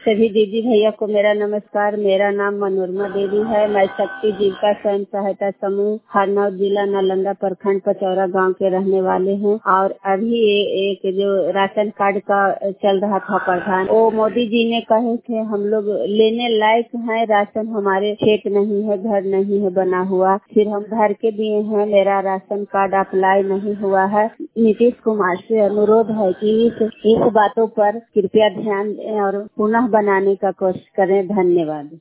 सभी दीदी भैया को मेरा नमस्कार। मेरा नाम मनोरमा देवी है। मैं शक्ति जीविका स्वयं सहायता समूह हरनौत जिला नालंदा प्रखंड पचौरा गांव के रहने वाले हैं। और अभी एक जो राशन कार्ड का चल रहा था प्रधान, वो मोदी जी ने कहे थे हम लोग लेने लायक हैं, राशन हमारे खेत नहीं है, घर नहीं है बना हुआ, फिर हम भर के दिए हैं, मेरा राशन कार्ड अप्लाई नहीं हुआ है। नीतीश कुमार से अनुरोध है कि इस बातों पर कृपया ध्यान दें और पुनः बनाने का कोशिश करें। धन्यवाद।